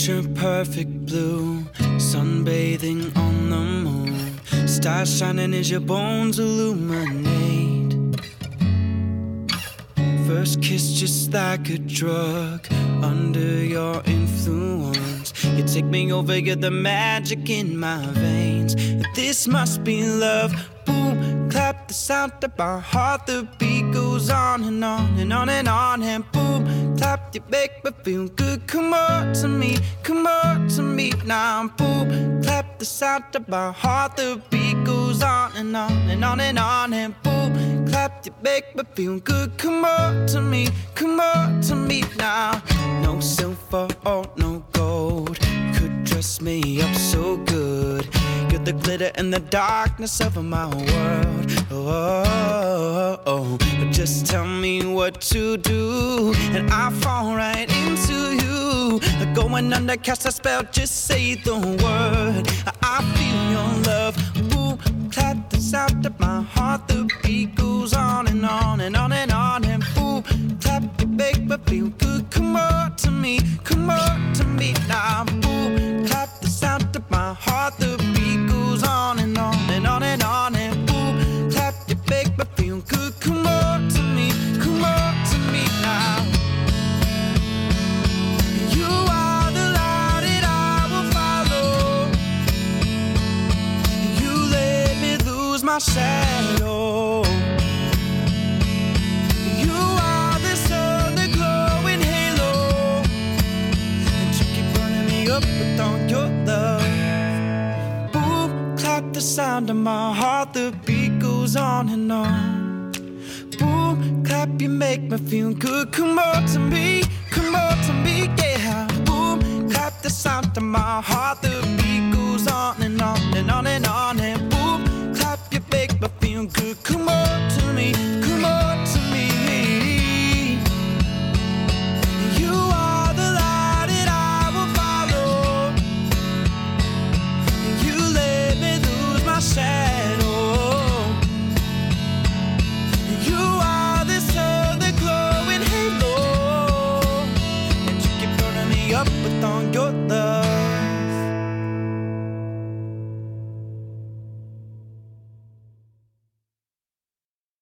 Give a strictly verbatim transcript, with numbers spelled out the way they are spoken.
picture perfect blue, sunbathing on the moon. Stars shining as your bones illuminate. First kiss just like a drug, under your influence. You take me over, you're the magic in my veins. This must be love. Boom, clap the sound of my heart. The beat goes on and on and on and on. And boom, clap, you make me feel good. Come on to me, come on to me now. Boom, clap the sound of my heart. The beat goes on and on and on and on. And boom, clap, you make me feel good. Come on to me, come on to me now. No silver or no gold could dress me up so good. You're the glitter and the darkness of my world. Oh, oh, oh, oh. Just tell me what to do and I fall right into you. Going under, cast a spell, just say the word. I feel your love. Boom, clap the sound of my heart. The beat goes on and on and on and on. And boom, clap, you make me feel good. Come on to me, come on to me now. Boom, clap the sound of my heart. The beat goes on and on and on and on. And boom, clap, you make me feel good. Come on to me, come on to me now. You are the light that I will follow. You let me lose my shadow. You are the sun, the glowing halo, and you keep burning me up with all your love. Boom, clap the sound of my heart. The beat goes on and on. Boom, clap, you make me feel good. Come on to me, come on to me, yeah. Boom, clap the sound of my heart. The beat